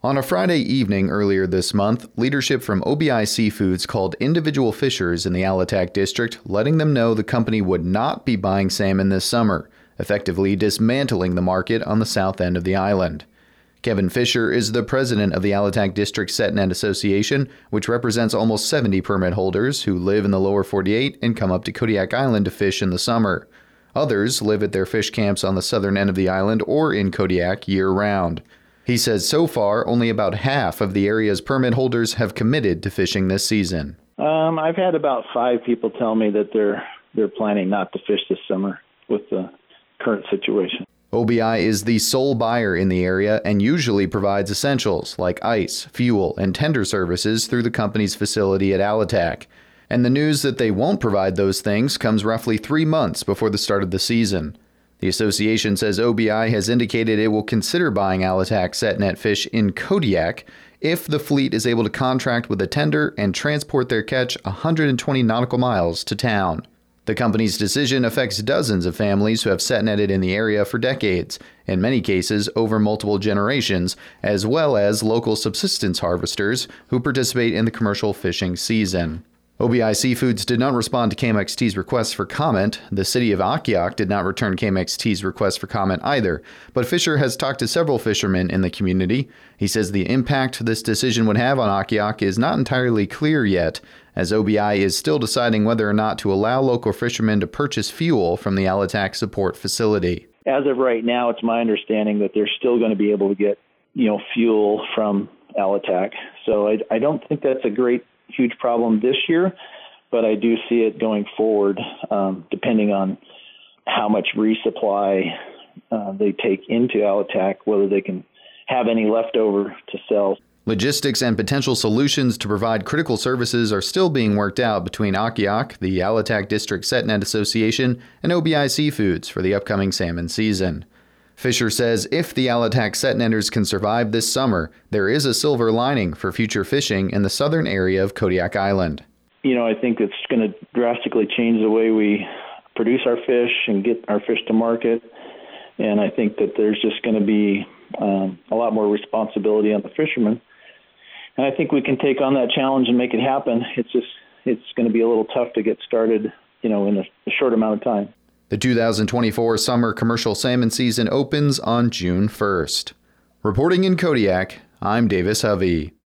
On a Friday evening earlier this month, leadership from OBI Seafoods called individual fishers in the Allataque district, letting them know the company would not be buying salmon this summer, effectively dismantling the market on the south end of the island. Kevin Fisher is the president of the Allataque District Set-Net Association, which represents almost 70 permit holders who live in the lower 48 and come up to Kodiak Island to fish in the summer. Others live at their fish camps on the southern end of the island or in Kodiak year-round. He says so far, only about half of the area's permit holders have committed to fishing this season. I've had about 5 people tell me that they're planning not to fish this summer with the current situation. OBI is the sole buyer in the area and usually provides essentials like ice, fuel, and tender services through the company's facility at Allataque. And the news that they won't provide those things comes roughly 3 months before the start of the season. The association says OBI has indicated it will consider buying Allataque set-net fish in Kodiak if the fleet is able to contract with a tender and transport their catch 120 nautical miles to town. The company's decision affects dozens of families who have set-netted in the area for decades, in many cases over multiple generations, as well as local subsistence harvesters who participate in the commercial fishing season. OBI Seafoods did not respond to KMXT's request for comment. The city of Akiak did not return KMXT's request for comment either, but Fisher has talked to several fishermen in the community. He says the impact this decision would have on Akiak is not entirely clear yet, as OBI is still deciding whether or not to allow local fishermen to purchase fuel from the Allataque support facility. As of right now, it's my understanding that they're still going to be able to get, fuel from Allataque. So I don't think that's a huge problem this year, but I do see it going forward, depending on how much resupply they take into Allataque, whether they can have any left over to sell. Logistics and potential solutions to provide critical services are still being worked out between Akiak, the Allataque District Set-Net Association, and OBI Seafoods for the upcoming salmon season. Fisher says if the Allataque set-netters can survive this summer, there is a silver lining for future fishing in the southern area of Kodiak Island. I think it's going to drastically change the way we produce our fish and get our fish to market. And I think that there's just going to be a lot more responsibility on the fishermen. And I think we can take on that challenge and make it happen. It's going to be a little tough to get started, in a short amount of time. The 2024 summer commercial salmon season opens on June 1st. Reporting in Kodiak, I'm Davis Hovey.